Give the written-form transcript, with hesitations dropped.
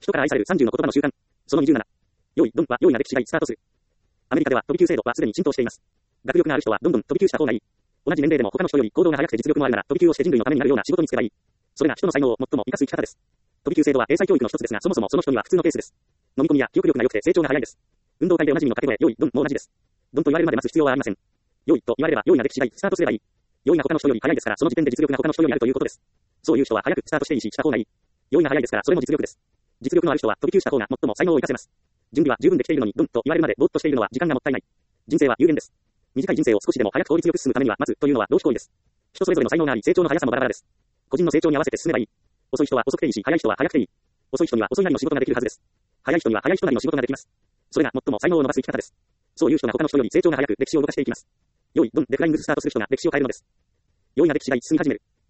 人から愛される30の言葉の習慣。その27。用意、ドンは用意な歴史がスタートする。アメリカでは飛び級制度はすでに浸透しています。学力がある人はどんどん飛び級した方がいい。同じ年齢でも他の人より行動が早くて実力もあるなら飛び級をして人類のためになるような仕事に就けばいい。それが人の才能を最も活かす生き方です。飛び級制度は英才教育の一つですが、そもそもその人には普通のペースです。飲み込みや記憶力が良くて成長が早いです。運動会でおなじみの掛け声、用意、ドンも同じです。ドンと言われるまで待つ必要はありません。用意と言われれば用意な歴史がスタートすればいい。用意が他の人より早いですから、その時点で実力が他の人よりあるということです。そういう人は早くスタートしていいし、した方がいい。用意が早いですから、それも実力です。実力のある人は飛び級した方が最も才能を活かせます。準備は十分できているのに、ドンと言われるまでぼーっとしているのは時間がもったいない。人生は有限です。短い人生を少しでも早く効率よく進むためには、待つというのは同志行為です。人それぞれの才能があり、成長の速さもバラバラです。個人の成長に合わせて進めばいい。遅い人は遅くていいし、早い人は早くていい。遅い人には遅いなりの仕事ができるはずです。早い人には早い人なりの仕事ができます。それが最も才能を伸ばす生き方です。そういう人が他の人より成長が早く歴史を動かしていきます。用意、ドンでフライングスタートする人が歴史を変えるのです。用意が歴史が進み始める。